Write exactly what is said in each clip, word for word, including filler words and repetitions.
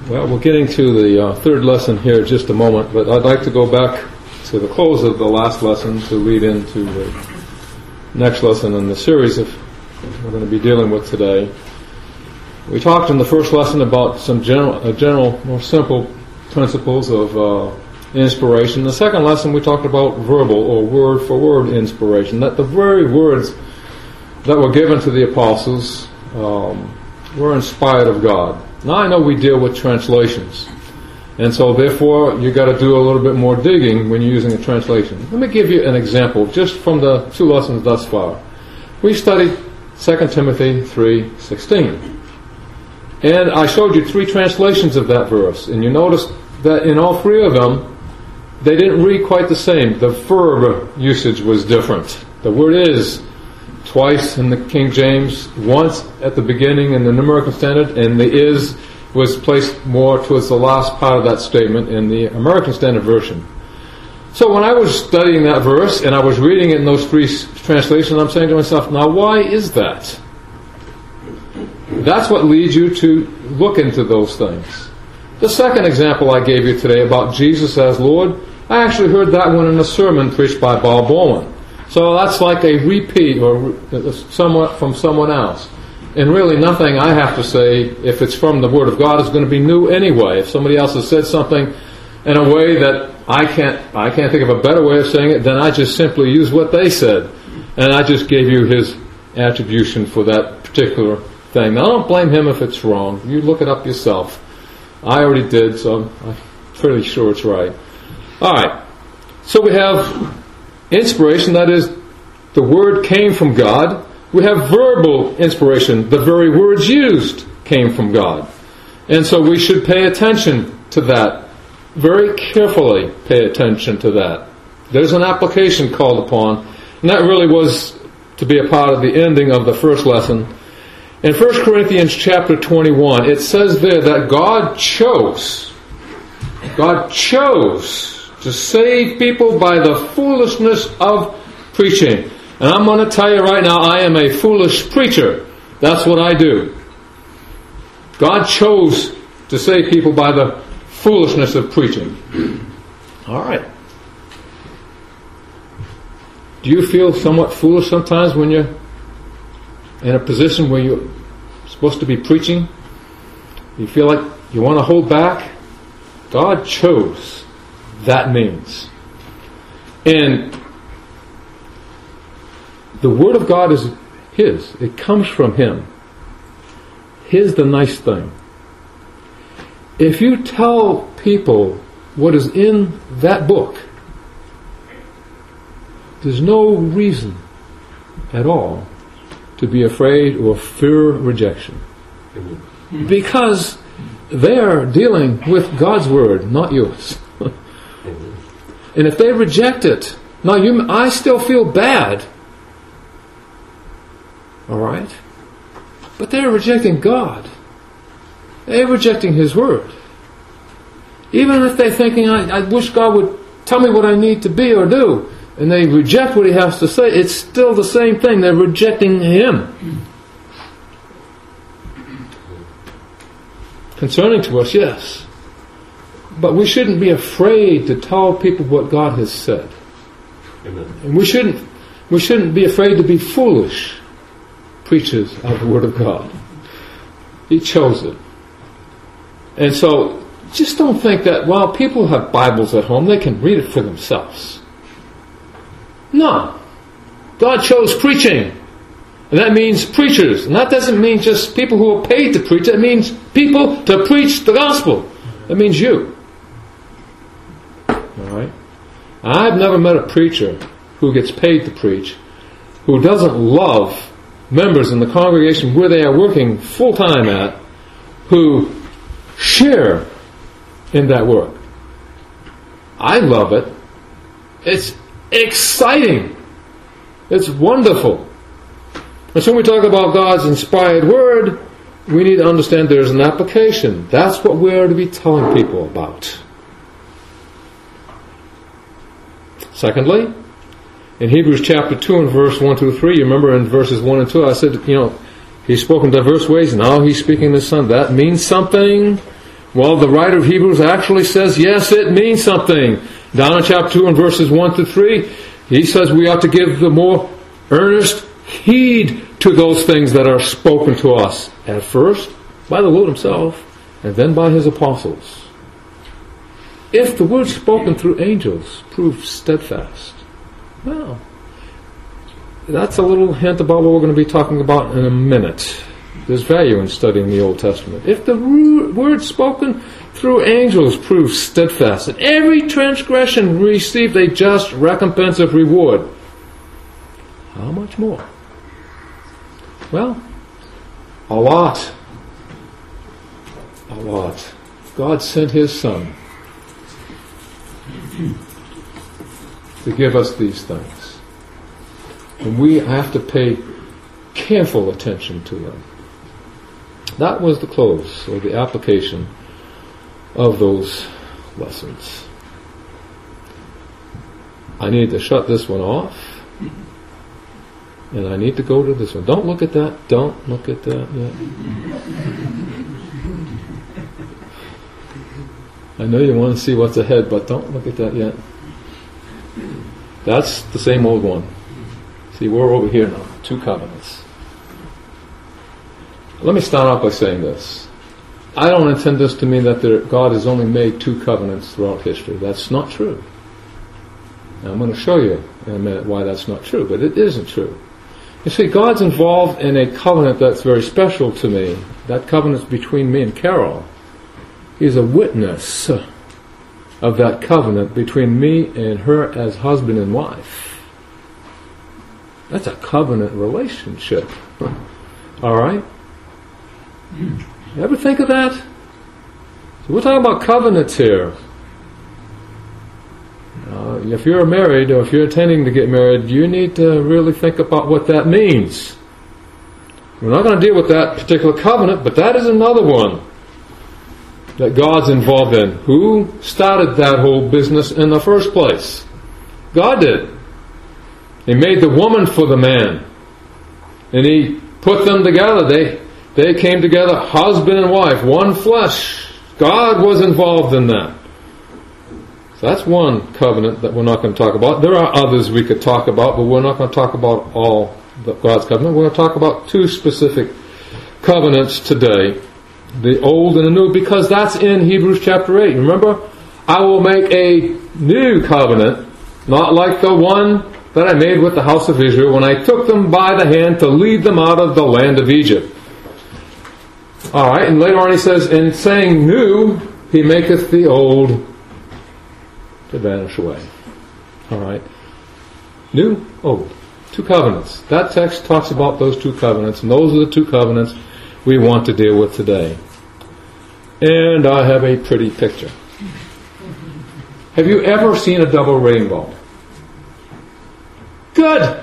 Well, we're getting to the uh, third lesson here in just a moment, but I'd like to go back to the close of the last lesson to lead into the next lesson in the series of we're going to be dealing with today. We talked in the first lesson about some general, uh, general, more simple principles of uh, inspiration. In the second lesson, we talked about verbal or word-for-word inspiration, that the very words that were given to the apostles um, were inspired of God. Now I know we deal with translations, and so therefore you've got to do a little bit more digging when you're using a translation. Let me give you an example just from the two lessons thus far. We studied Second Timothy three sixteen, and I showed you three translations of that verse, and you noticed that in all three of them they didn't read quite the same. The verb usage was different. The word is twice in the King James, once at the beginning in the New American Standard, and the is was placed more towards the last part of that statement in the American Standard Version. So when I was studying that verse and I was reading it in those three translations, I'm saying to myself, now why is that? That's what leads you to look into those things. The second example I gave you today about Jesus as Lord, I actually heard that one in a sermon preached by Bob Bowman. So that's like a repeat or somewhat from someone else. And really nothing I have to say, if it's from the Word of God, is going to be new anyway. If somebody else has said something in a way that I can't I can't think of a better way of saying it, then I just simply use what they said. And I just gave you his attribution for that particular thing. Now don't blame him if it's wrong. You look it up yourself. I already did, so I'm fairly sure it's right. Alright, so we have inspiration, that is, the word came from God. We have verbal inspiration. The very words used came from God. And so we should pay attention to that. Very carefully pay attention to that. There's an application called upon, and that really was to be a part of the ending of the first lesson. In First Corinthians chapter twenty-one, it says there that God chose, God chose to save people by the foolishness of preaching. And I'm going to tell you right now, I am a foolish preacher. That's what I do. God chose to save people by the foolishness of preaching. All right. Do you feel somewhat foolish sometimes when you're in a position where you're supposed to be preaching? You feel like you want to hold back? God chose. That means. And the Word of God is His. It comes from Him. Here's the nice thing. If you tell people what is in that book, there's no reason at all to be afraid or fear rejection. Because they are dealing with God's Word, not yours. And if they reject it, now you, I still feel bad. All right? But they're rejecting God. They're rejecting His Word. Even if they're thinking, I, I wish God would tell me what I need to be or do, and they reject what He has to say, it's still the same thing. They're rejecting Him. Concerning to us, yes. But we shouldn't be afraid to tell people what God has said. Amen. And we shouldn't we shouldn't be afraid to be foolish preachers of the Word of God. He chose it. And so just don't think that, well, people have Bibles at home, they can read it for themselves. No. God chose preaching. And that means preachers. And that doesn't mean just people who are paid to preach. It means people to preach the gospel. That means you. Alright? I've never met a preacher who gets paid to preach who doesn't love members in the congregation where they are working full time at who share in that work. I love it. It's exciting. It's wonderful. And so when we talk about God's inspired Word, we need to understand there's an application. That's what we're to be telling people about. Secondly, in Hebrews chapter two and verse one through three, you remember in verses one and two, I said, you know, He's spoken diverse ways, now He's speaking to His Son. That means something. Well, the writer of Hebrews actually says, yes, it means something. Down in chapter two and verses one to three, he says we ought to give the more earnest heed to those things that are spoken to us. At first, by the Lord himself, and then by his apostles. If the word spoken through angels proves steadfast, well, that's a little hint about what we're going to be talking about in a minute. There's value in studying the Old Testament. If the word spoken through angels proves steadfast, and every transgression received a just recompense of reward, how much more? Well, a lot. A lot. God sent his Son to give us these things. And we have to pay careful attention to them. That was the close, or the application of those lessons. I need to shut this one off, and I need to go to this one. Don't look at that. Don't look at that yet. I know you want to see what's ahead, but don't look at that yet. That's the same old one. See, we're over here now. Two covenants. Let me start off by saying this. I don't intend this to mean that there, God has only made two covenants throughout history. That's not true. Now, I'm going to show you in a minute why that's not true, but it isn't true. You see, God's involved in a covenant that's very special to me. That covenant's between me and Carol. He's a witness of that covenant between me and her as husband and wife. That's a covenant relationship. All right? You ever think of that? So we're talking about covenants here. Uh, if you're married, or if you're intending to get married, you need to really think about what that means. We're not going to deal with that particular covenant, but that is another one that God's involved in. Who started that whole business in the first place? God did. He made the woman for the man. And he put them together. They they came together, husband and wife, one flesh. God was involved in that. So that's one covenant that we're not going to talk about. There are others we could talk about, but we're not going to talk about all of God's covenant. We're going to talk about two specific covenants today. The old and the new, because that's in Hebrews chapter eight. Remember, I will make a new covenant, not like the one that I made with the house of Israel when I took them by the hand to lead them out of the land of Egypt. Alright, and later on he says, in saying new, he maketh the old to vanish away. Alright. New, old. Two covenants. That text talks about those two covenants, and those are the two covenants we want to deal with today. And I have a pretty picture. Have you ever seen a double rainbow? Good!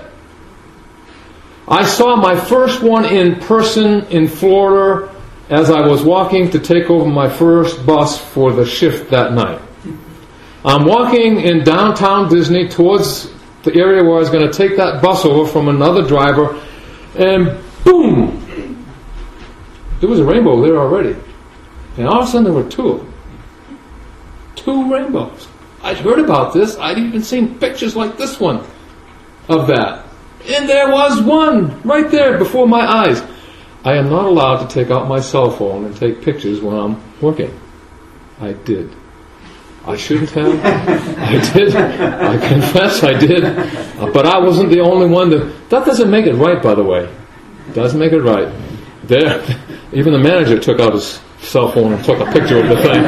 I saw my first one in person in Florida as I was walking to take over my first bus for the shift that night. I'm walking in downtown Disney towards the area where I was going to take that bus over from another driver, and boom! There was a rainbow there already. And all of a sudden there were two of them. Two rainbows. I'd heard about this. I'd even seen pictures like this one of that. And there was one right there before my eyes. I am not allowed to take out my cell phone and take pictures when I'm working. I did. I shouldn't have. I did. I confess I did. But I wasn't the only one to... That doesn't make it right, by the way. It doesn't make it right. There, even the manager took out his cell phone and took a picture of the thing.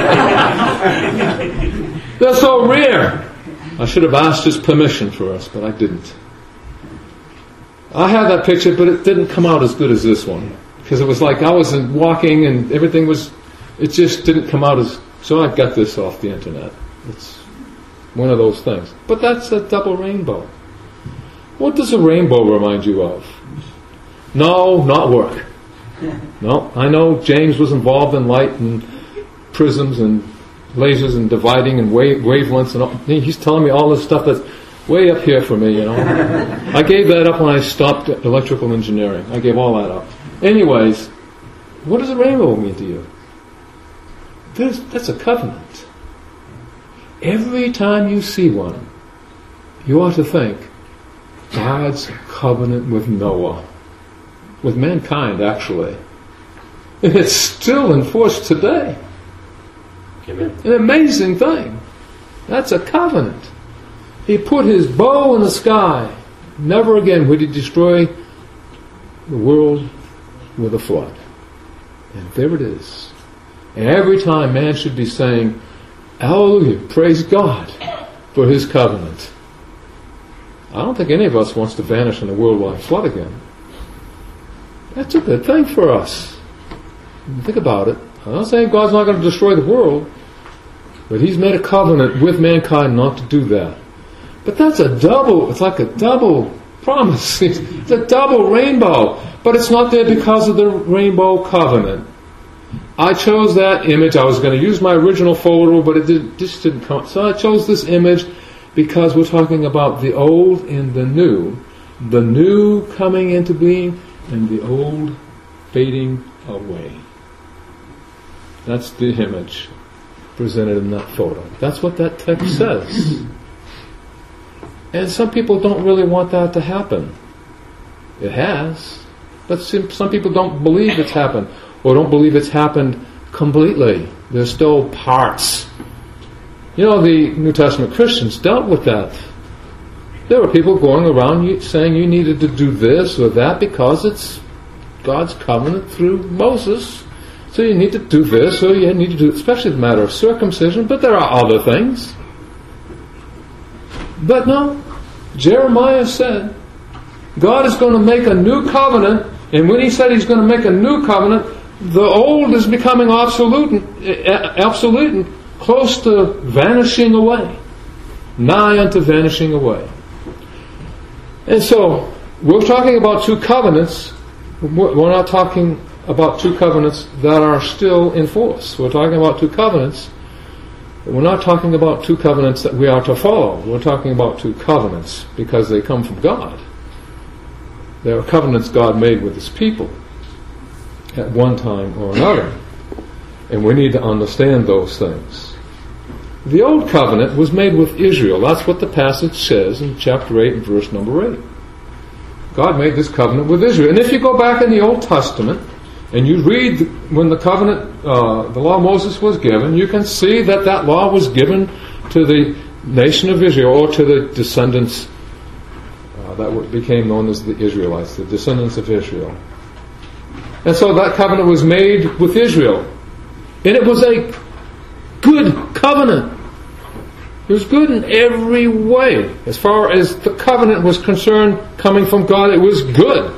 They're so rare. I should have asked his permission for us, but I didn't. I have that picture, but it didn't come out as good as this one. Because it was like I was walking and everything was... It just didn't come out as... So I got this off the internet. It's one of those things. But that's a double rainbow. What does a rainbow remind you of? No, not work. No, I know James was involved in light and prisms and lasers and dividing and wave, wavelengths and all. He's telling me all this stuff that's way up here for me, you know. I gave that up when I stopped electrical engineering. I gave all that up. Anyways, what does a rainbow mean to you? There's, that's a covenant. Every time you see one, you ought to think, God's covenant with Noah, with mankind actually. And it's still enforced today. Amen. An amazing thing. That's a covenant. He put his bow in the sky. Never again would he destroy the world with a flood. And there it is. And every time man should be saying, hallelujah, praise God for his covenant. I don't think any of us wants to vanish in a worldwide flood again. That's a good thing for us. Think about it. I'm not saying God's not going to destroy the world, but He's made a covenant with mankind not to do that. But that's a double, it's like a double promise. It's a double rainbow. But it's not there because of the rainbow covenant. I chose that image. I was going to use my original photo, but it did, just didn't come. So I chose this image because we're talking about the old and the new. The new coming into being and the old fading away. That's the image presented in that photo. That's what that text says. And some people don't really want that to happen. It has. But some people don't believe it's happened, or don't believe it's happened completely. There's still parts. You know, the New Testament Christians dealt with that. There were people going around saying you needed to do this or that because it's God's covenant through Moses. So you need to do this, or you need to do, especially the matter of circumcision, but there are other things. But no, Jeremiah said, God is going to make a new covenant, and when he said he's going to make a new covenant, the old is becoming obsolete and, obsolete and close to vanishing away. Nigh unto vanishing away. And so, we're talking about two covenants. We're not talking about two covenants that are still in force. We're talking about two covenants. We're not talking about two covenants that we are to follow. We're talking about two covenants because they come from God. They are covenants God made with His people at one time or another. And we need to understand those things. The old covenant was made with Israel. That's what the passage says in chapter eight and verse number eight. God made this covenant with Israel. And if you go back in the Old Testament and you read when the covenant, uh, the law of Moses was given, you can see that that law was given to the nation of Israel, or to the descendants uh, that became known as the Israelites, the descendants of Israel. And so that covenant was made with Israel. And it was a good covenant. It was good in every way. As far as the covenant was concerned, coming from God, it was good.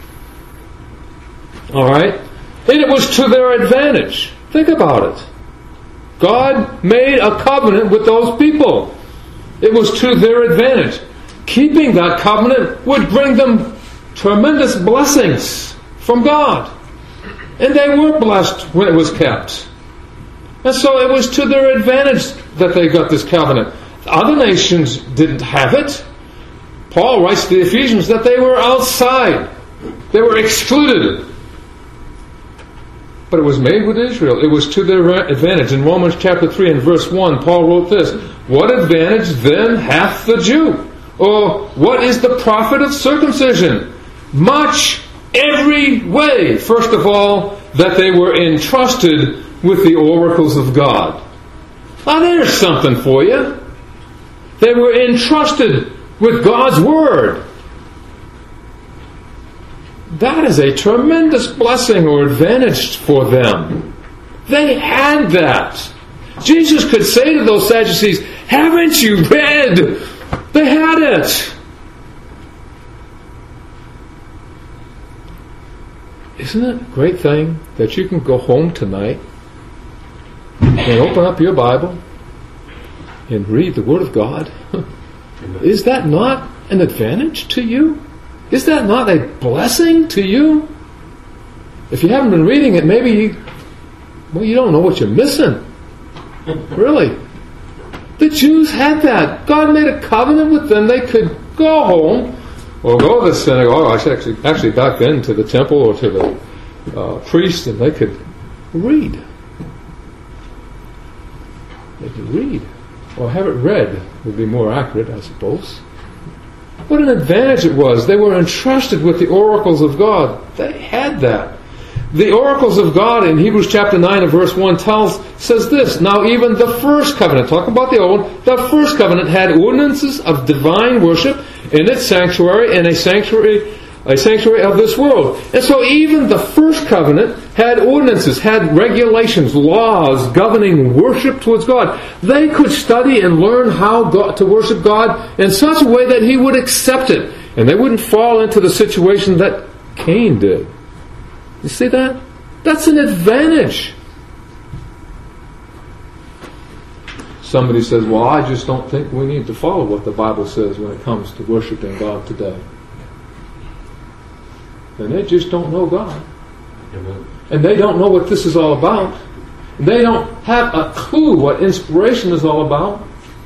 Alright? And it was to their advantage. Think about it. God made a covenant with those people. It was to their advantage. Keeping that covenant would bring them tremendous blessings from God. And they were blessed when it was kept. And so it was to their advantage that they got this covenant. Other nations didn't have it. Paul writes to the Ephesians that they were outside. They were excluded. But it was made with Israel. It was to their advantage. In Romans chapter three and verse one, Paul wrote this, "What advantage then hath the Jew? Or what is the profit of circumcision? Much, every way. First of all, that they were entrusted with the oracles of God." Now there's something for you. They were entrusted with God's Word. That is a tremendous blessing or advantage for them. They had that. Jesus could say to those Sadducees, "Haven't you read?" They had it. Isn't it a great thing that you can go home tonight and open up your Bible and read the Word of God? Is that not an advantage to you? Is that not a blessing to you? If you haven't been reading it, maybe you, well, you don't know what you're missing. Really. The Jews had that. God made a covenant with them. They could go home or go to the synagogue, or actually, actually back then to the temple or to the uh, priest, and they could read. They had to read. Or have it read would be more accurate, I suppose. What an advantage it was. They were entrusted with the oracles of God. They had that. The oracles of God in Hebrews chapter nine and verse one tells, says this, now even the first covenant, talking about the old, the first covenant had ordinances of divine worship in its sanctuary and a sanctuary a sanctuary of this world. And so even the first covenant had ordinances, had regulations, laws governing worship towards God. They could study and learn how God, to worship God in such a way that He would accept it. And they wouldn't fall into the situation that Cain did. You see that? That's an advantage. Somebody says, well, I just don't think we need to follow what the Bible says when it comes to worshiping God today. And they just don't know God. Amen. And they don't know what this is all about. They don't have a clue what inspiration is all about.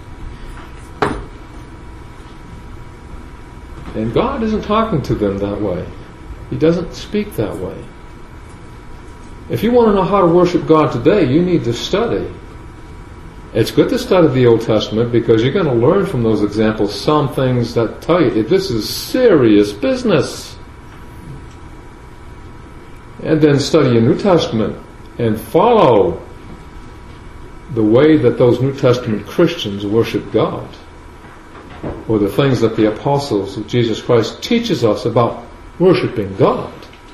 And God isn't talking to them that way. He doesn't speak that way. If you want to know how to worship God today, you need to study. It's good to study the Old Testament because you're going to learn from those examples some things that tell you this is serious business. And then study your New Testament and follow the way that those New Testament Christians worship God, or the things that the apostles of Jesus Christ teaches us about worshiping God.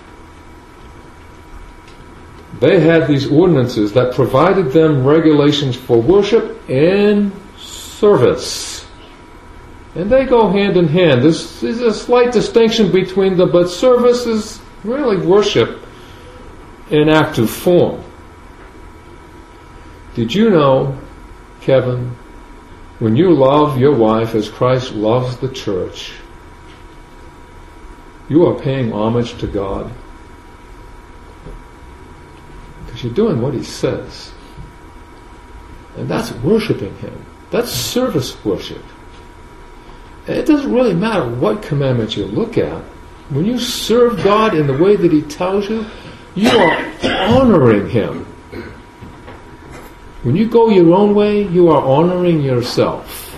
They had these ordinances that provided them regulations for worship and service. And they go hand in hand. There's, there's a slight distinction between them, but service is really worship in active form. Did you know, Kevin, when you love your wife as Christ loves the church, you are paying homage to God? Because you're doing what He says. And that's worshiping Him. That's service worship. And it doesn't really matter what commandment you look at. When you serve God in the way that He tells you, you are honoring Him. When you go your own way, you are honoring yourself.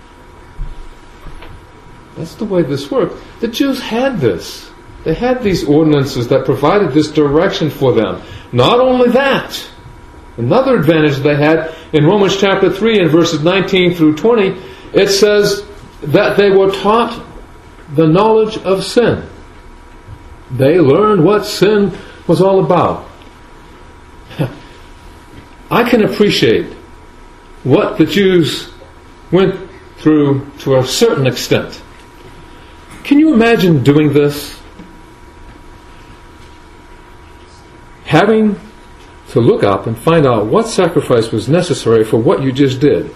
That's the way this worked. The Jews had this. They had these ordinances that provided this direction for them. Not only that, another advantage they had in Romans chapter three and verses nineteen through twenty, it says that they were taught the knowledge of sin. They learned what sin was all about. I can appreciate what the Jews went through to a certain extent. Can you imagine doing this? Having to look up and find out what sacrifice was necessary for what you just did.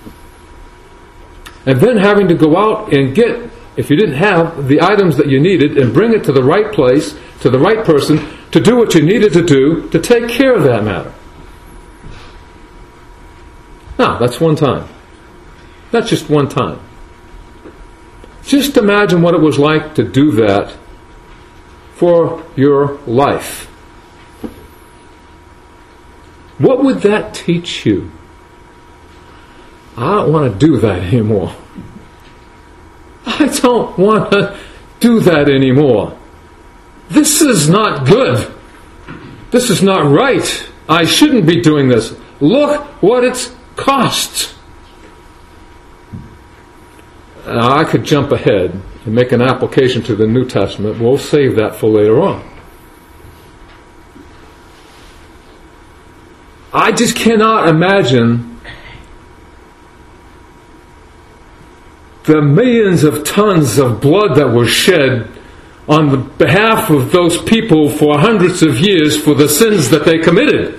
And then having to go out and get, if you didn't have, the items that you needed and bring it to the right place, to the right person, to do what you needed to do to take care of that matter. Now, that's one time. That's just one time. Just imagine what it was like to do that for your life. What would that teach you? I don't want to do that anymore. I don't want to do that anymore. This is not good. This is not right. I shouldn't be doing this. Look what it's cost. Now, I could jump ahead and make an application to the New Testament. We'll save that for later on. I just cannot imagine the millions of tons of blood that were shed on the behalf of those people for hundreds of years for the sins that they committed.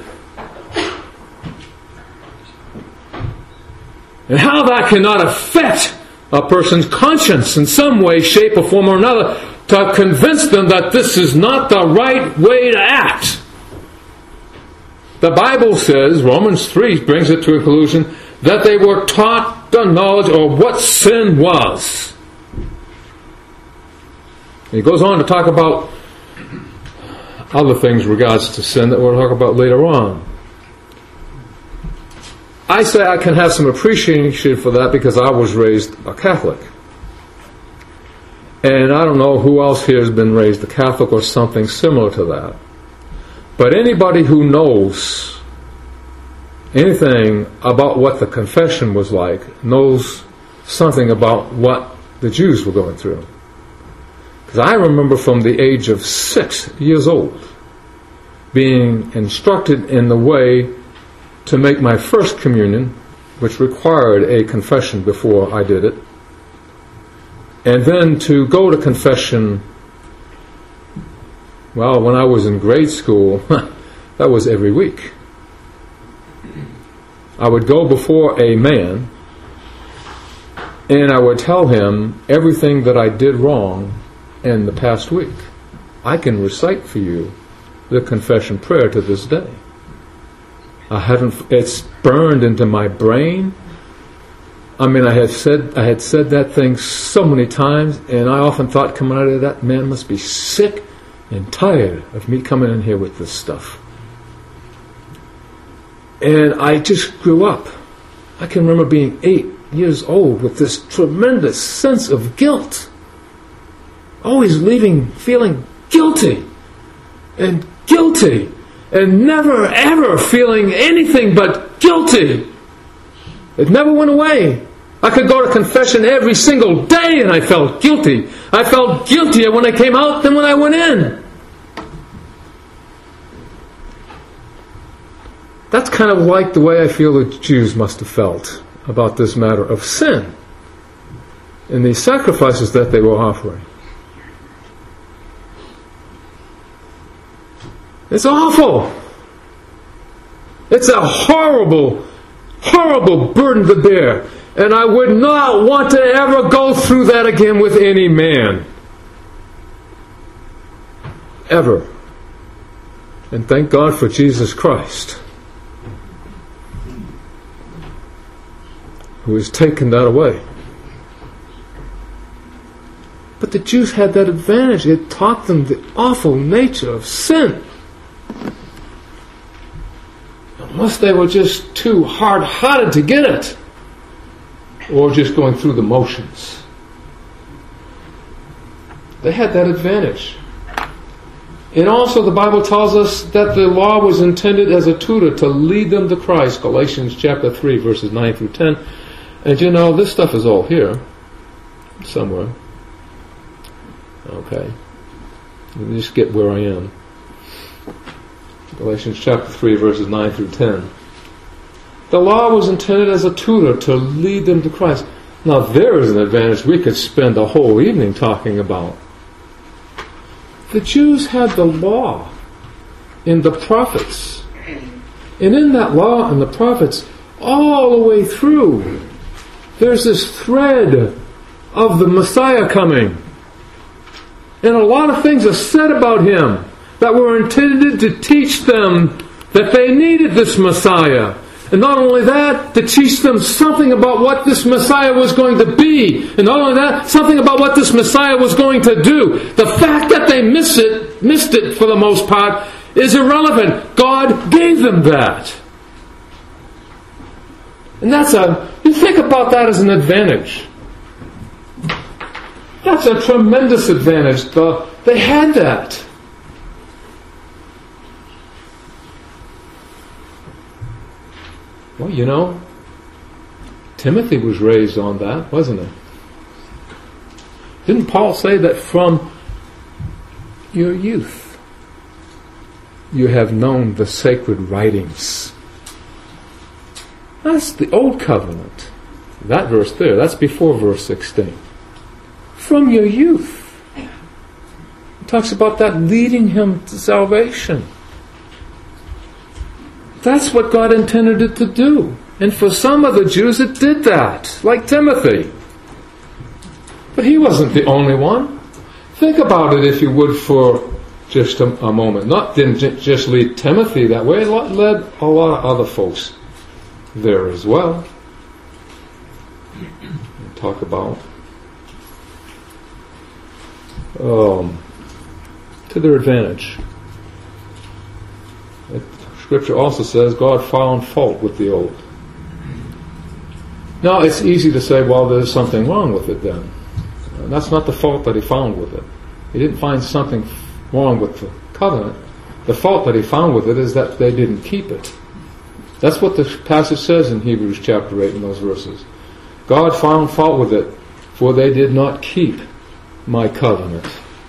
And how that cannot affect a person's conscience in some way, shape, or form or another to convince them that this is not the right way to act. The Bible says, Romans three brings it to a conclusion, that they were taught the knowledge of what sin was. And he goes on to talk about other things in regards to sin that we'll talk about later on. I say I can have some appreciation for that because I was raised a Catholic. And I don't know who else here has been raised a Catholic or something similar to that. But anybody who knows anything about what the confession was like knows something about what the Jews were going through. Because I remember from the age of six years old being instructed in the way to make my first communion, which required a confession before I did it, and then to go to confession, well, when I was in grade school, that was every week. I would go before a man, and I would tell him everything that I did wrong in the past week. I can recite for you the confession prayer to this day. I haven't. It's burned into my brain. I mean, I had said I had said that thing so many times, and I often thought, coming out of that, man must be sick and tired of me coming in here with this stuff. And I just grew up. I can remember being eight years old with this tremendous sense of guilt. Always leaving feeling guilty and guilty and never ever feeling anything but guilty. It never went away. I could go to confession every single day and I felt guilty. I felt guiltier when I came out than when I went in. That's kind of like the way I feel the Jews must have felt about this matter of sin and the sacrifices that they were offering. It's awful. It's a horrible, horrible burden to bear. And I would not want to ever go through that again with any man. Ever. And thank God for Jesus Christ, who has taken that away. But the Jews had that advantage. It taught them the awful nature of sin. Unless they were just too hard-hearted to get it, or just going through the motions. They had that advantage. And also the Bible tells us that the law was intended as a tutor to lead them to Christ. Galatians chapter three, verses nine through ten. And you know, this stuff is all here, somewhere. Okay. Let me just get where I am. Galatians chapter three, verses nine through ten. The law was intended as a tutor to lead them to Christ. Now there is an advantage we could spend a whole evening talking about. The Jews had the law and the prophets. And in that law and the prophets, all the way through, there's this thread of the Messiah coming. And a lot of things are said about him that were intended to teach them that they needed this Messiah. And not only that, to teach them something about what this Messiah was going to be. And not only that, something about what this Messiah was going to do. The fact that they missed it, missed it for the most part, is irrelevant. God gave them that. And that's a, you think about that as an advantage. That's a tremendous advantage. The, they had that. Well, you know, Timothy was raised on that, wasn't he? Didn't Paul say that from your youth you have known the sacred writings? That's the old covenant. That verse there, that's before verse sixteen. From your youth. It talks about that leading him to salvation. That's what God intended it to do. And for some of the Jews it did that, like Timothy. But he wasn't the only one. Think about it, if you would, for just a, a moment. Not didn't j- just lead Timothy that way, it led a lot of other folks there as well. Talk about um, to their advantage. It, Scripture also says God found fault with the old. Now, it's easy to say, well, there's something wrong with it then. And that's not the fault that he found with it. He didn't find something wrong with the covenant. The fault that he found with it is that they didn't keep it. That's what the passage says in Hebrews chapter eight in those verses. God found fault with it, for they did not keep my covenant.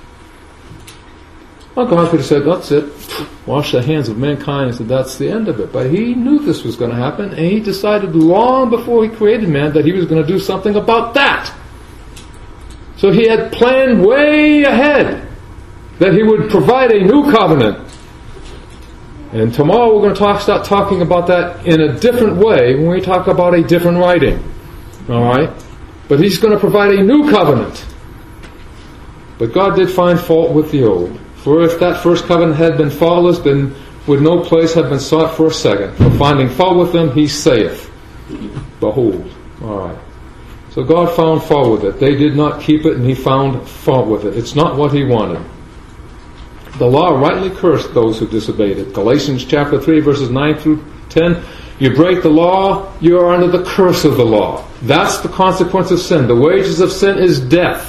Well, God could have said, that's it. Wash the hands of mankind and said, that's the end of it. But he knew this was going to happen, and he decided long before he created man that he was going to do something about that. So he had planned way ahead that he would provide a new covenant. And tomorrow we're going to talk, start talking about that in a different way when we talk about a different writing. Alright? But he's going to provide a new covenant. But God did find fault with the old. For if that first covenant had been faultless, then would no place have been sought for a second. For finding fault with them, he saith, behold. Alright. So God found fault with it. They did not keep it, and he found fault with it. It's not what he wanted. The law rightly cursed those who disobeyed it. Galatians chapter three, verses nine through ten. You break the law, you are under the curse of the law. That's the consequence of sin. The wages of sin is death.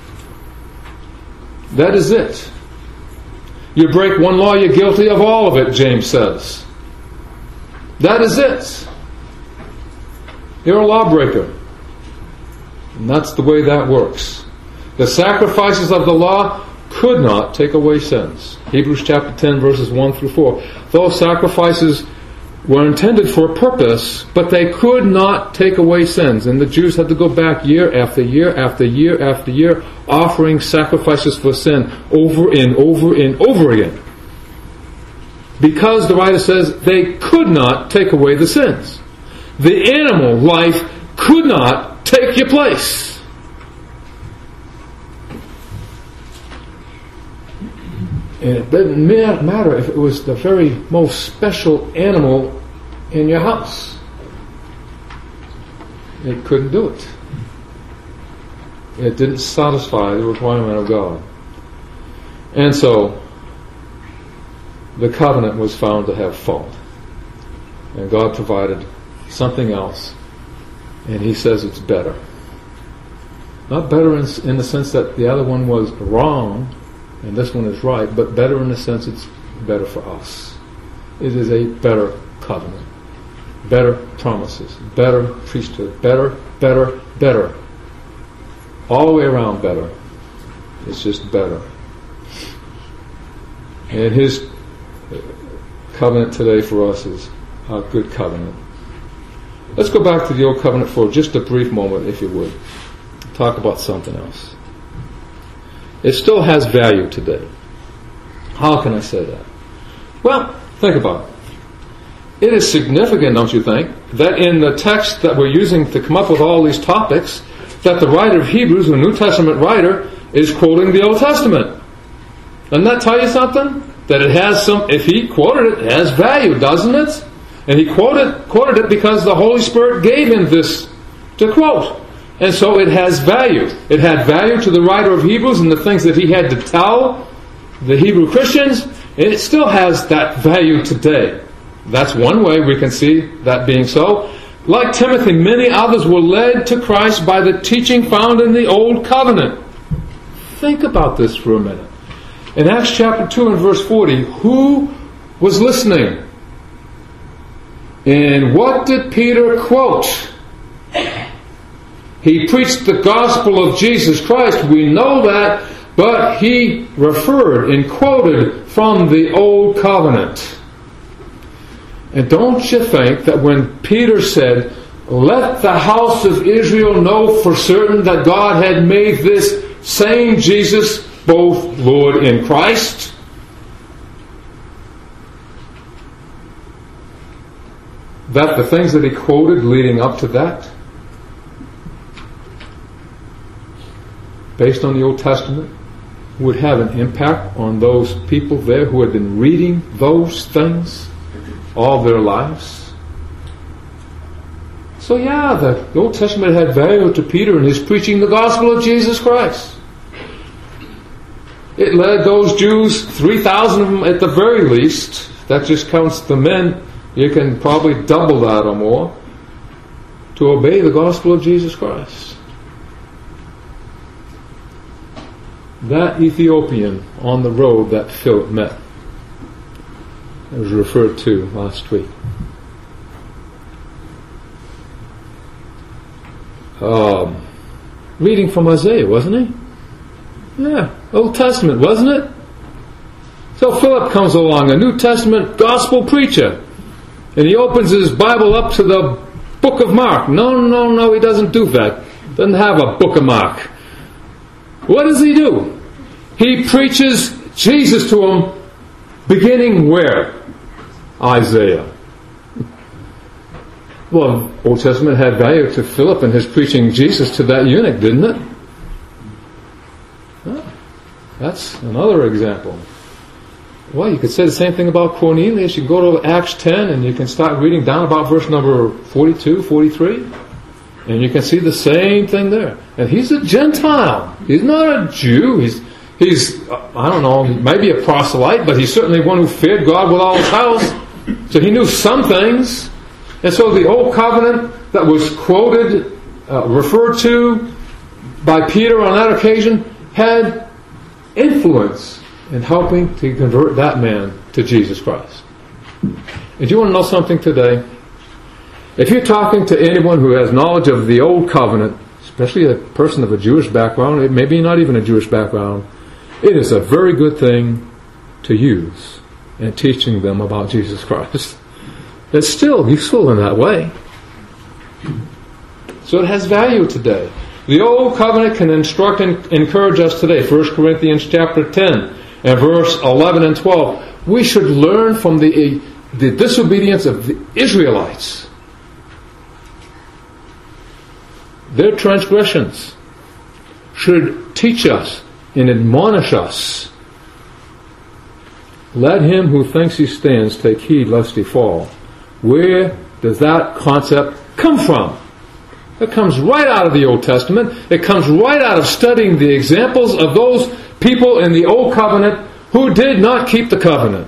That is it. You break one law, you're guilty of all of it, James says. That is it. You're a lawbreaker. And that's the way that works. The sacrifices of the law could not take away sins. Hebrews chapter ten, verses one through four. Those sacrifices were intended for a purpose, but they could not take away sins. And the Jews had to go back year after year after year after year, offering sacrifices for sin over and over and over again. Because the writer says they could not take away the sins. The animal life could not take your place. And it didn't matter if it was the very most special animal in your house. It couldn't do it. It didn't satisfy the requirement of God. And so, the covenant was found to have fault. And God provided something else. And he says it's better. Not better in, in the sense that the other one was wrong, and this one is right, but better in the sense it's better for us. It is a better covenant. Better promises. Better priesthood. Better, better, better. All the way around better. It's just better. And his covenant today for us is a good covenant. Let's go back to the old covenant for just a brief moment, if you would. Talk about something else. It still has value today. How can I say that? Well, think about it. It is significant, don't you think, that in the text that we're using to come up with all these topics, that the writer of Hebrews, the New Testament writer, is quoting the Old Testament. Doesn't that tell you something? That it has some, if he quoted it, it has value, doesn't it? And he quoted, quoted it because the Holy Spirit gave him this to quote. And so it has value. It had value to the writer of Hebrews and the things that he had to tell the Hebrew Christians. And it still has that value today. That's one way we can see that being so. Like Timothy, many others were led to Christ by the teaching found in the Old Covenant. Think about this for a minute. In Acts chapter two and verse forty, who was listening? And what did Peter quote? He preached the gospel of Jesus Christ. We know that, but he referred and quoted from the Old Covenant. And don't you think that when Peter said, let the house of Israel know for certain that God had made this same Jesus both Lord and Christ? That the things that he quoted leading up to that, based on the Old Testament, would have an impact on those people there who had been reading those things all their lives. So yeah, the Old Testament had value to Peter in his preaching the gospel of Jesus Christ. It led those Jews, three thousand of them at the very least, that just counts the men, you can probably double that or more, to obey the gospel of Jesus Christ. That Ethiopian on the road that Philip met, it was referred to last week. Um, reading from Isaiah, wasn't he? Yeah, Old Testament, wasn't it? So Philip comes along, a New Testament gospel preacher, and he opens his Bible up to the book of Mark. No, no, no, he doesn't do that. Doesn't have a book of Mark. What does he do? He preaches Jesus to him, beginning where? Isaiah. Well, Old Testament had value to Philip and his preaching Jesus to that eunuch, didn't it? Well, that's another example. Well, you could say the same thing about Cornelius. You can go to Acts ten and you can start reading down about verse number forty-two, forty-three. And you can see the same thing there. And he's a Gentile. He's not a Jew. He's, he's I don't know, maybe a proselyte, but he's certainly one who feared God with all his house. So he knew some things. And so the Old Covenant that was quoted, uh, referred to by Peter on that occasion, had influence in helping to convert that man to Jesus Christ. And you want to know something today? If you're talking to anyone who has knowledge of the Old Covenant, especially a person of a Jewish background, maybe not even a Jewish background, it is a very good thing to use in teaching them about Jesus Christ. It's still useful in that way. So it has value today. The Old Covenant can instruct and encourage us today. First Corinthians chapter ten and verse eleven and twelve. We should learn from the, the disobedience of the Israelites. Their transgressions should teach us and admonish us. Let him who thinks he stands take heed lest he fall. Where does that concept come from? It comes right out of the Old Testament. It comes right out of studying the examples of those people in the Old Covenant who did not keep the covenant.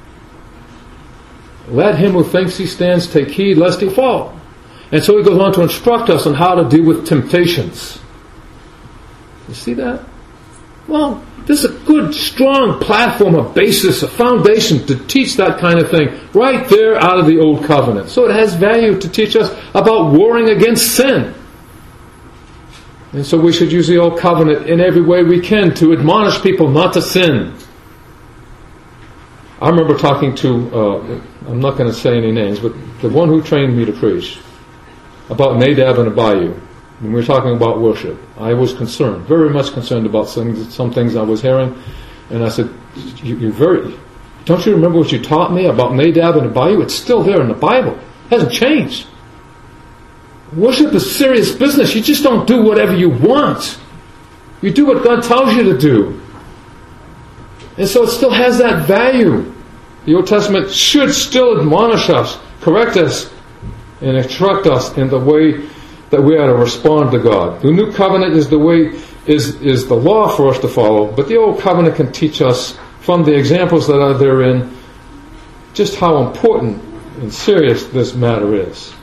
Let him who thinks he stands take heed lest he fall. And so he goes on to instruct us on how to deal with temptations. You see that? Well, this is a good, strong platform, a basis, a foundation to teach that kind of thing right there out of the Old Covenant. So it has value to teach us about warring against sin. And so we should use the Old Covenant in every way we can to admonish people not to sin. I remember talking to, uh, I'm not going to say any names, but the one who trained me to preach, about Nadab and Abihu. When we were talking about worship, I was concerned, very much concerned about some, some things I was hearing. And I said, you, you're very, don't you remember what you taught me about Nadab and Abihu? It's still there in the Bible. It hasn't changed. Worship is serious business. You just don't do whatever you want. You do what God tells you to do. And so it still has that value. The Old Testament should still admonish us, correct us, and instruct us in the way that we are to respond to God. The New Covenant is the way, is, is the law for us to follow, but the Old Covenant can teach us from the examples that are therein just how important and serious this matter is.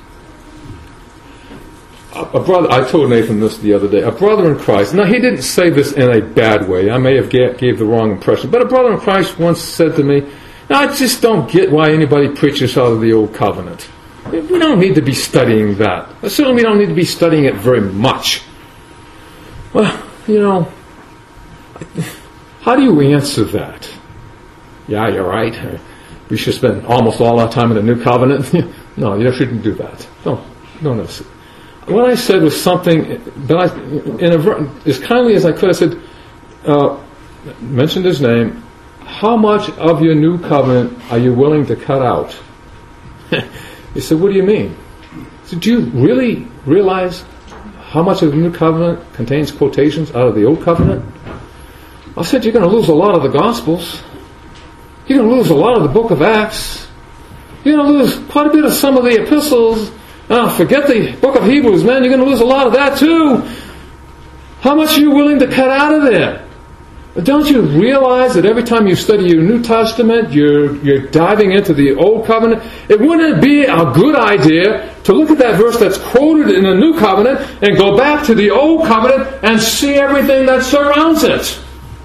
A, a brother, I told Nathan this the other day, a brother in Christ, now he didn't say this in a bad way, I may have gave, gave the wrong impression, but a brother in Christ once said to me, I just don't get why anybody preaches out of the Old Covenant. We don't need to be studying that. Certainly we don't need to be studying it very much. Well, you know, how do you answer that? Yeah, you're right. We should spend almost all our time in the New Covenant. No, you shouldn't do that. No, no, no. What I said was something that I, in a, as kindly as I could, I said, uh, mentioned his name, how much of your New Covenant are you willing to cut out? He said, what do you mean? I said, do you really realize how much of the New Covenant contains quotations out of the Old Covenant? I said, you're going to lose a lot of the Gospels. You're going to lose a lot of the book of Acts. You're going to lose quite a bit of some of the epistles. Oh, forget the book of Hebrews, man. You're going to lose a lot of that too. How much are you willing to cut out of there? Don't you realize that every time you study your New Testament, you're, you're diving into the Old Covenant? It wouldn't be a good idea to look at that verse that's quoted in the New Covenant and go back to the Old Covenant and see everything that surrounds it.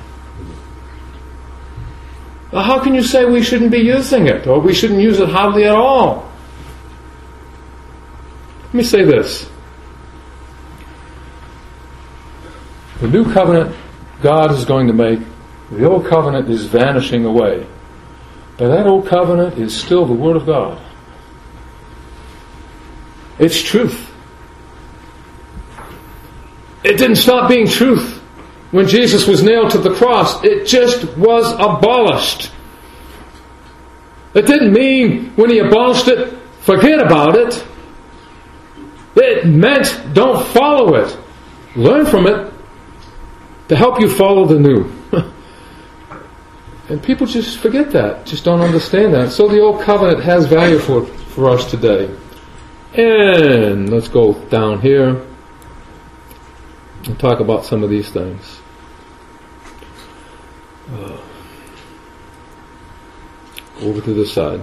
Well, how can you say we shouldn't be using it, or we shouldn't use it hardly at all? Let me say this. The New Covenant God is going to make, the Old Covenant is vanishing away. But that Old Covenant is still the Word of God. It's truth. It didn't stop being truth when Jesus was nailed to the cross. It just was abolished. It didn't mean when He abolished it, forget about it. It meant don't follow it. Learn from it to help you follow the new. And people just forget that, just don't understand that. So the Old Covenant has value for, for us today. And let's go down here and talk about some of these things. Uh, over to this side.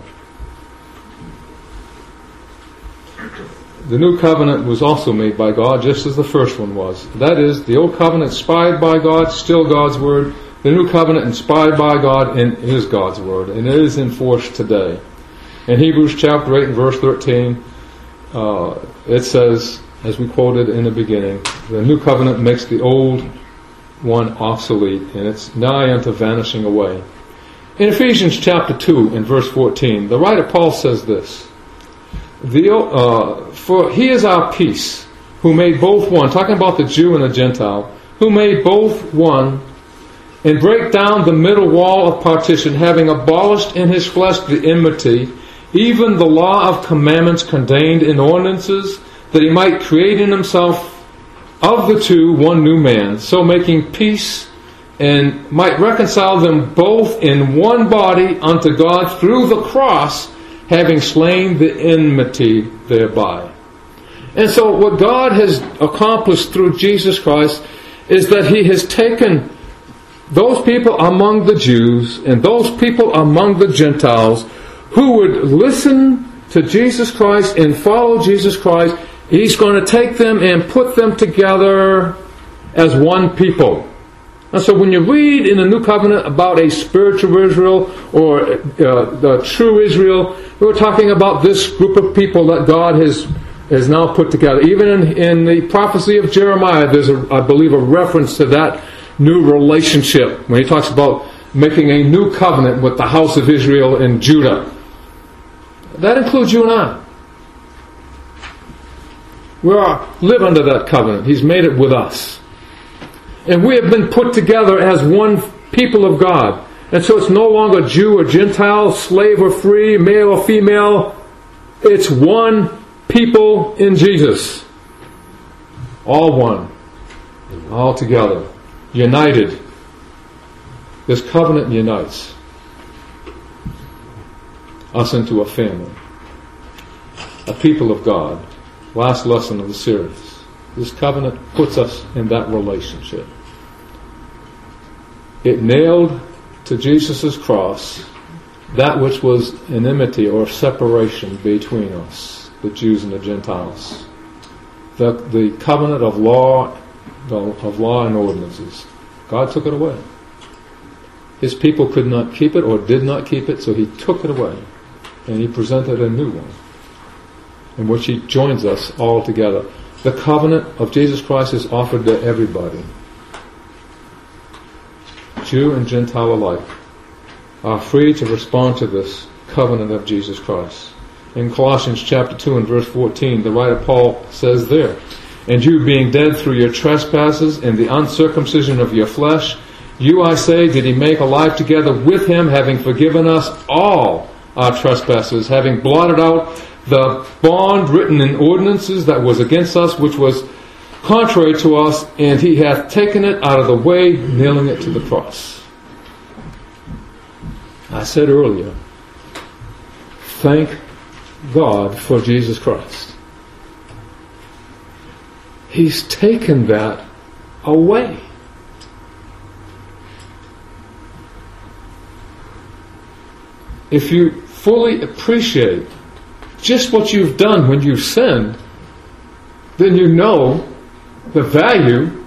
The New Covenant was also made by God, just as the first one was. That is, the Old Covenant inspired by God, still God's Word. The New Covenant inspired by God and is God's Word, and it is enforced today. In Hebrews chapter eight and verse thirteen, uh, it says, as we quoted in the beginning, the New Covenant makes the Old one obsolete, and it's nigh unto vanishing away. In Ephesians chapter two and verse fourteen, the writer Paul says this, The, uh, for He is our peace, who made both one, talking about the Jew and the Gentile, who made both one, and break down the middle wall of partition, having abolished in His flesh the enmity, even the law of commandments contained in ordinances, that He might create in Himself of the two one new man, so making peace, and might reconcile them both in one body unto God through the cross, having slain the enmity thereby. And so what God has accomplished through Jesus Christ is that He has taken those people among the Jews and those people among the Gentiles who would listen to Jesus Christ and follow Jesus Christ. He's going to take them and put them together as one people. And so when you read in the New Covenant about a spiritual Israel or uh, the true Israel, we're talking about this group of people that God has has now put together. Even in, in the prophecy of Jeremiah, there's, a, I believe, a reference to that new relationship when he talks about making a new covenant with the house of Israel and Judah. That includes you and I. We are, live under that covenant. He's made it with us. And we have been put together as one people of God. And so it's no longer Jew or Gentile, slave or free, male or female. It's one people in Jesus. All one. All together. United. This covenant unites us into a family. A people of God. Last lesson of the series. This covenant puts us in that relationship. It nailed to Jesus' cross that which was an enmity or separation between us, the Jews and the Gentiles. The, the covenant of law, of law and ordinances. God took it away. His people could not keep it or did not keep it, so He took it away. And He presented a new one, in which He joins us all together. The covenant of Jesus Christ is offered to everybody. Jew and Gentile alike are free to respond to this covenant of Jesus Christ. In Colossians chapter two and verse fourteen, the writer Paul says there, And you being dead through your trespasses and the uncircumcision of your flesh, you, I say, did He make alive together with Him, having forgiven us all our trespasses, having blotted out the bond written in ordinances that was against us, which was contrary to us, and He hath taken it out of the way, nailing it to the cross. I said earlier, thank God for Jesus Christ. He's taken that away. if you fully appreciate just what you've done when you've sinned, then you know the value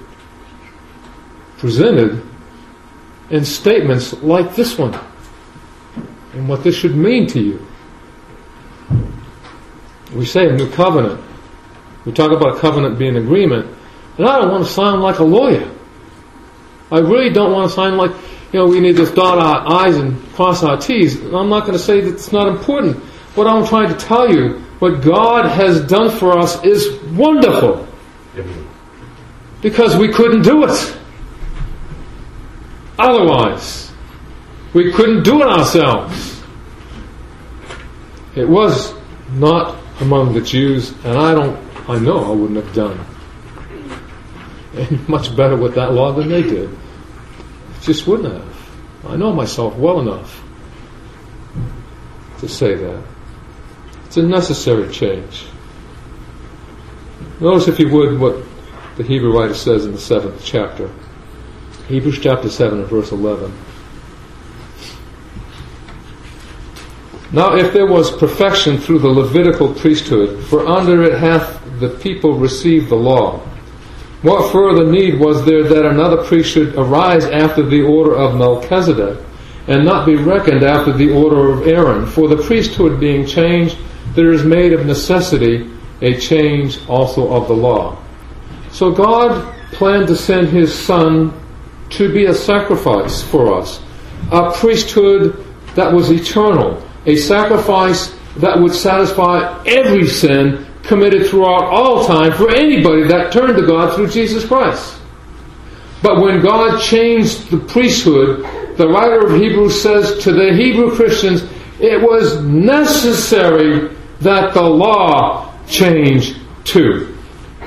presented in statements like this one and what this should mean to you. We say a new covenant. We talk about covenant being agreement, and I don't want to sound like a lawyer. I really don't want to sound like, you know, we need to dot our I's and cross our T's. I'm not going to say that it's not important. What I'm trying to tell you, what God has done for us is wonderful. Because we couldn't do it otherwise. We couldn't do it ourselves. It was not among the Jews, and I don't, I know I wouldn't have done any much better with that law than they did. Just wouldn't have. I know myself well enough to say that. It's a necessary change. Notice, if you would, what the Hebrew writer says in the seventh chapter. Hebrews chapter seven and verse eleven. Now if there was perfection through the Levitical priesthood, for under it hath the people received the law, what further need was there that another priest should arise after the order of Melchizedek, and not be reckoned after the order of Aaron? For the priesthood being changed, there is made of necessity a change also of the law. So God planned to send His Son to be a sacrifice for us, a priesthood that was eternal, a sacrifice that would satisfy every sin committed throughout all time for anybody that turned to God through Jesus Christ. But when God changed the priesthood, the writer of Hebrews says to the Hebrew Christians, it was necessary that the law change too.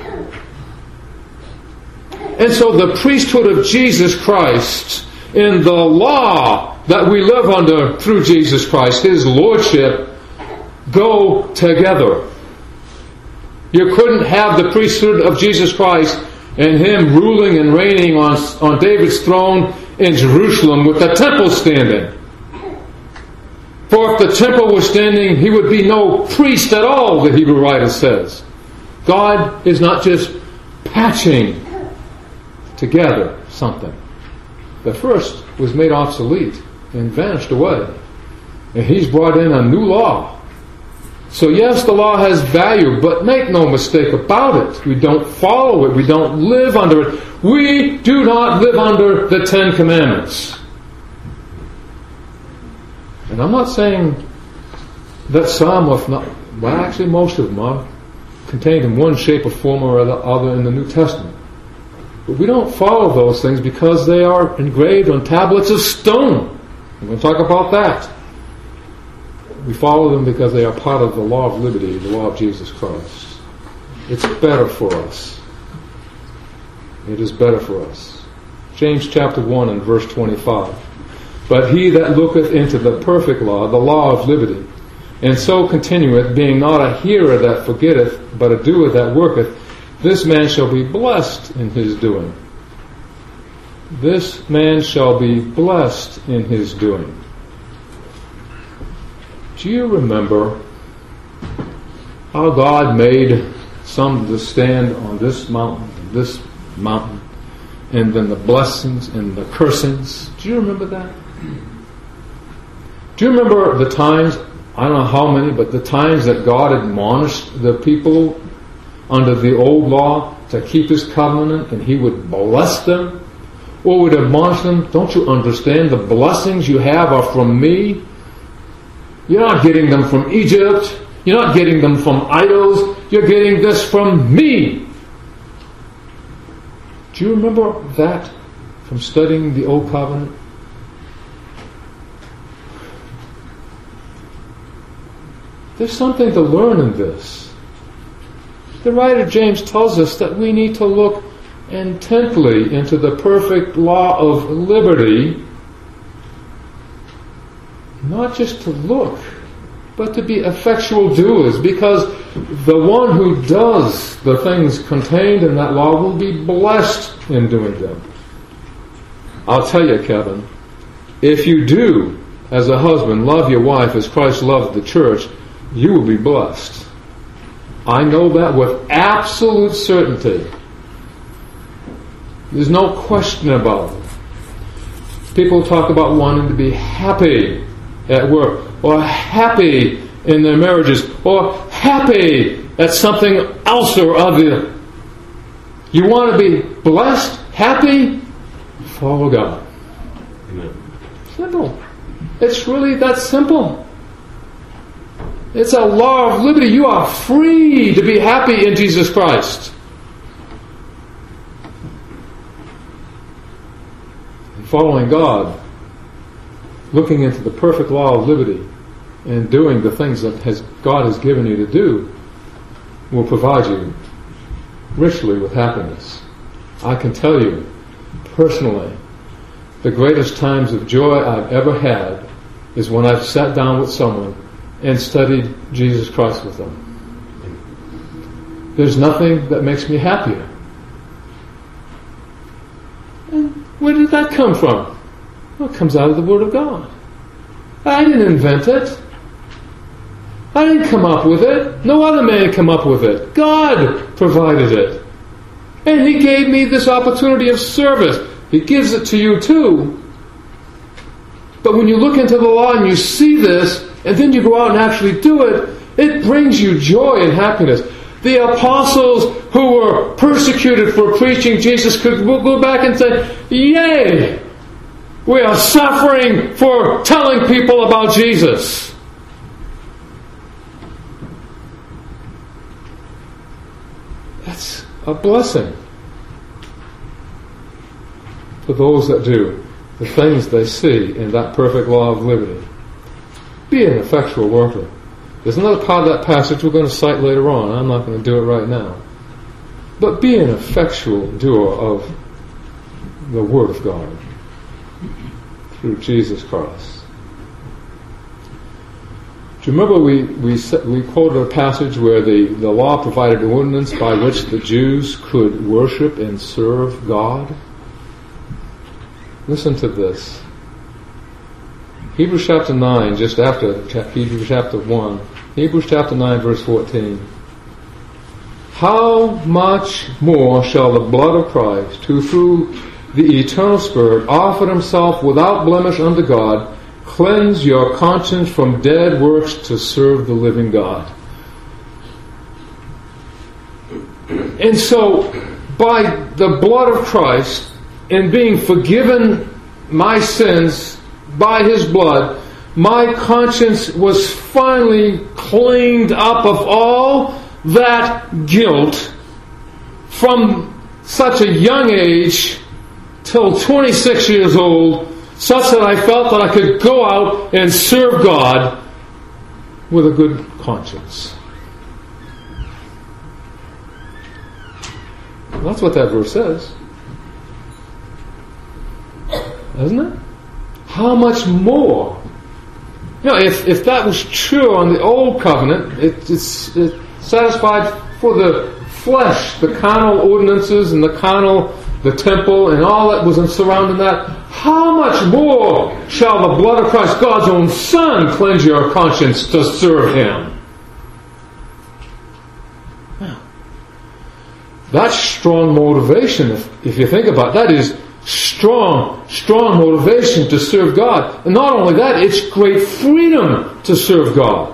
And so the priesthood of Jesus Christ and the law that we live under through Jesus Christ, His Lordship, go together. You couldn't have the priesthood of Jesus Christ and Him ruling and reigning on, on David's throne in Jerusalem with the temple standing. For if the temple was standing, He would be no priest at all, the Hebrew writer says. God is not just patching together something. The first was made obsolete and vanished away. And He's brought in a new law. So yes, the law has value, but make no mistake about it. We don't follow it. We don't live under it. We do not live under the Ten Commandments. And I'm not saying that some of, not, well actually most of them are contained in one shape or form or other in the New Testament. But we don't follow those things because they are engraved on tablets of stone. We're going to talk about that. We follow them because they are part of the law of liberty, the law of Jesus Christ. It's better for us. It is better for us. James chapter one and verse twenty-five. But he that looketh into the perfect law, the law of liberty, and so continueth, being not a hearer that forgetteth, but a doer that worketh, this man shall be blessed in his doing. This man shall be blessed in his doing. Do you remember how God made some to stand on this mountain, this mountain, and then the blessings and the cursings? Do you remember that? Do you remember the times, I don't know how many, but the times that God admonished the people under the old law to keep His covenant, and He would bless them? Or would admonish them, don't you understand, the blessings you have are from me? You're not getting them from Egypt. You're not getting them from idols. You're getting this from me. Do you remember that from studying the Old Covenant? There's something to learn in this. The writer James tells us that we need to look intently into the perfect law of liberty, not just to look, but to be effectual doers, because the one who does the things contained in that law will be blessed in doing them. I'll tell you, Kevin, if you do as a husband, love your wife as Christ loved the church, you will be blessed. I know that with absolute certainty. There's no question about it. People talk about wanting to be happy at work, or happy in their marriages, or happy at something else or other. You want to be blessed, happy? Follow God. Amen. Simple. It's really that simple. It's a law of liberty. You are free to be happy in Jesus Christ. And following God, looking into the perfect law of liberty, and doing the things that has, God has given you to do, will provide you richly with happiness. I can tell you, personally, the greatest times of joy I've ever had is when I've sat down with someone and studied Jesus Christ with them. There's nothing that makes me happier. And where did that come from? Well, it comes out of the Word of God. I didn't invent it. I didn't come up with it. No other man came up with it. God provided it. And He gave me this opportunity of service. He gives it to you too. But when you look into the law and you see this, and then you go out and actually do it, it brings you joy and happiness. The apostles who were persecuted for preaching Jesus could go back and say, "Yay! We are suffering for telling people about Jesus." That's a blessing for those that do the things they see in that perfect law of liberty. Be an effectual worker. There's another part of that passage we're going to cite later on. I'm not going to do it right now. But be an effectual doer of the Word of God through Jesus Christ. Do you remember we, we, we quoted a passage where the, the law provided an ordinance by which the Jews could worship and serve God? Listen to this. Hebrews chapter nine, just after Hebrews chapter one. Hebrews chapter nine, verse fourteen. How much more shall the blood of Christ, who through the eternal Spirit offered Himself without blemish unto God, cleanse your conscience from dead works to serve the living God? And so, by the blood of Christ, and being forgiven my sins by His blood, my conscience was finally cleaned up of all that guilt from such a young age till twenty-six years old, such that I felt that I could go out and serve God with a good conscience. That's what that verse says. Isn't it? How much more? You know, if, if that was true on the old covenant, it, it's it satisfied for the flesh, the carnal ordinances and the carnal, the temple and all that was surrounding that. How much more shall the blood of Christ, God's own Son, cleanse your conscience to serve Him? That's strong motivation, if, if you think about it. That is strong, strong motivation to serve God. And not only that, it's great freedom to serve God.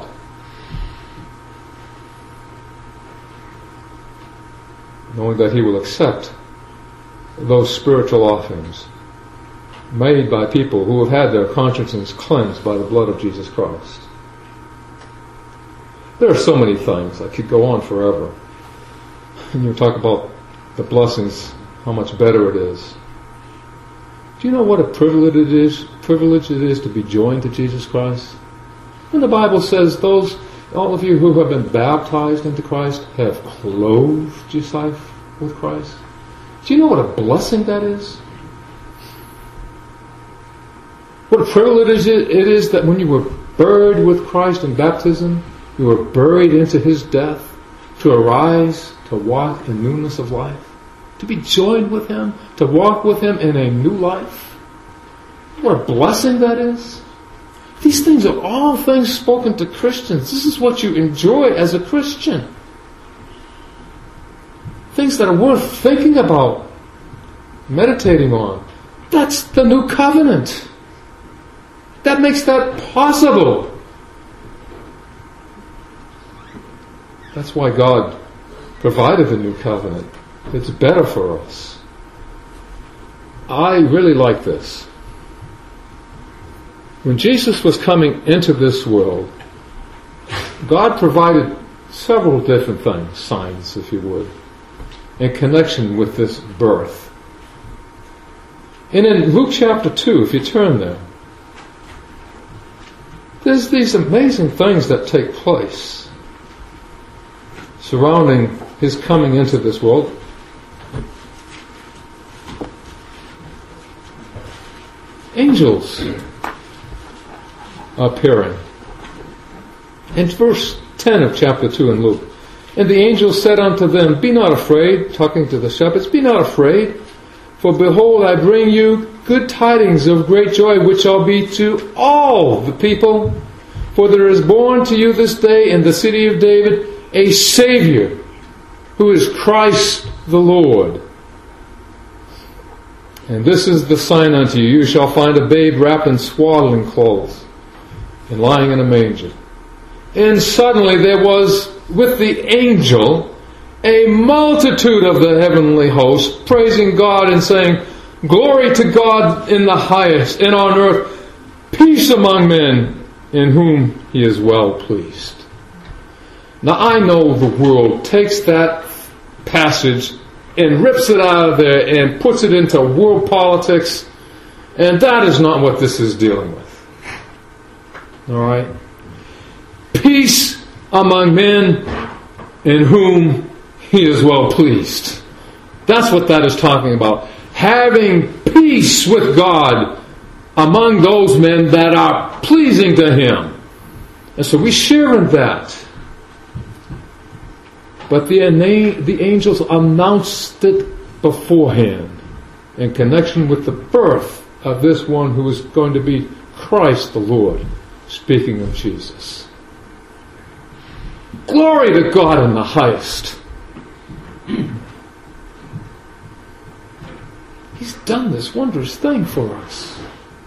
Knowing that He will accept those spiritual offerings made by people who have had their consciences cleansed by the blood of Jesus Christ. There are so many things. I could go on forever. And you talk about the blessings, how much better it is. Do you know what a privilege it is? Privilege it is to be joined to Jesus Christ. When the Bible says, "Those, all of you who have been baptized into Christ, have clothed yourself with Christ." Do you know what a blessing that is? What a privilege it is that when you were buried with Christ in baptism, you were buried into His death, to arise, to walk in newness of life, to be joined with Him, to walk with Him in a new life. What a blessing that is. These things are all things spoken to Christians. This is what you enjoy as a Christian. Things that are worth thinking about, meditating on. That's the new covenant. That makes that possible. That's why God provided the new covenant. It's better for us. I really like this. When Jesus was coming into this world, God provided several different things, signs, if you would, in connection with this birth. And in Luke chapter two, if you turn there, there's these amazing things that take place surrounding His coming into this world. Angels appearing. In verse ten of chapter two in Luke, and the angel said unto them, Be not afraid, talking to the shepherds, be not afraid, for behold, I bring you good tidings of great joy, which shall be to all the people. For there is born to you this day in the city of David a Savior, who is Christ the Lord. And this is the sign unto you, you shall find a babe wrapped in swaddling clothes, and lying in a manger. And suddenly there was with the angel a multitude of the heavenly host, praising God and saying, Glory to God in the highest, and on earth peace among men, in whom He is well pleased. Now I know the world takes that passage and rips it out of there and puts it into world politics, and that is not what this is dealing with. Alright? Peace among men in whom He is well pleased. That's what that is talking about. Having peace with God among those men that are pleasing to Him. And so we share in that. But the, the angels announced it beforehand in connection with the birth of this one who is going to be Christ the Lord, speaking of Jesus. Glory to God in the highest. He's done this wondrous thing for us.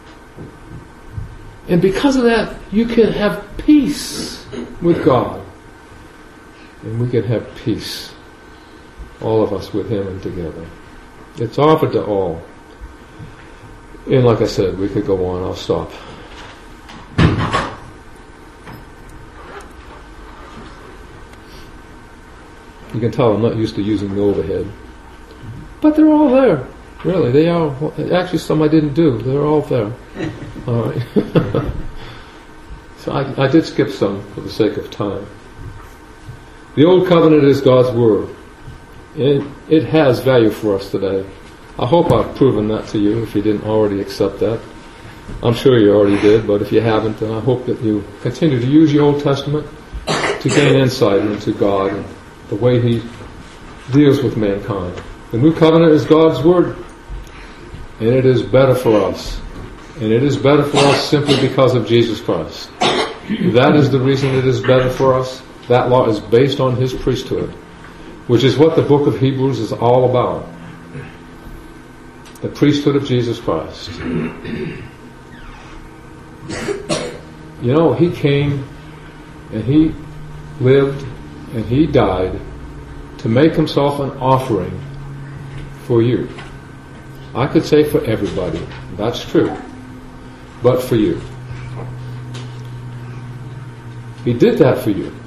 And because of that, you can have peace with God. And we can have peace, all of us with Him and together. It's offered to all. And like I said, we could go on. I'll stop. You can tell I'm not used to using the overhead. But they're all there. Really, they are. Actually, some I didn't do. They're all there. All right. So I, I did skip some for the sake of time. The Old Covenant is God's Word. It, it has value for us today. I hope I've proven that to you if you didn't already accept that. I'm sure you already did, but if you haven't, then I hope that you continue to use your Old Testament to gain insight into God and the way He deals with mankind. The New Covenant is God's Word, and it is better for us. And it is better for us simply because of Jesus Christ. That is the reason it is better for us. That law is based on His priesthood, which is what the book of Hebrews is all about. The priesthood of Jesus Christ. You know, He came and He lived and He died to make Himself an offering for you. I could say for everybody. That's true. But for you. He did that for you.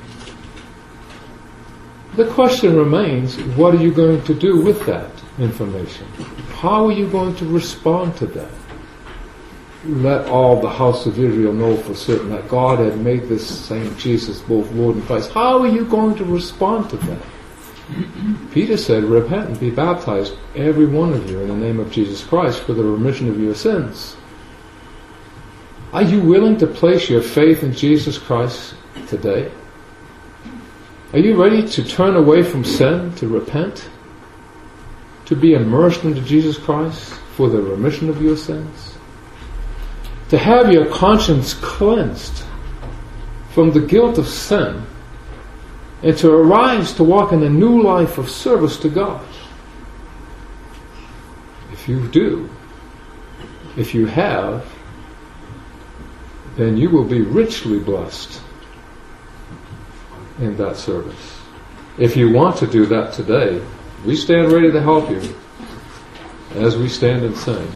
The question remains, what are you going to do with that information? How are you going to respond to that? Let all the house of Israel know for certain that God had made this same Jesus both Lord and Christ. How are you going to respond to that? Peter said, repent and be baptized, every one of you, in the name of Jesus Christ for the remission of your sins. Are you willing to place your faith in Jesus Christ today? Are you ready to turn away from sin, to repent, to be immersed into Jesus Christ for the remission of your sins? to have your conscience cleansed from the guilt of sin, and to arise to walk in a new life of service to God. If you do, if you have, then you will be richly blessed in that service. If you want to do that today, we stand ready to help you as we stand and sing.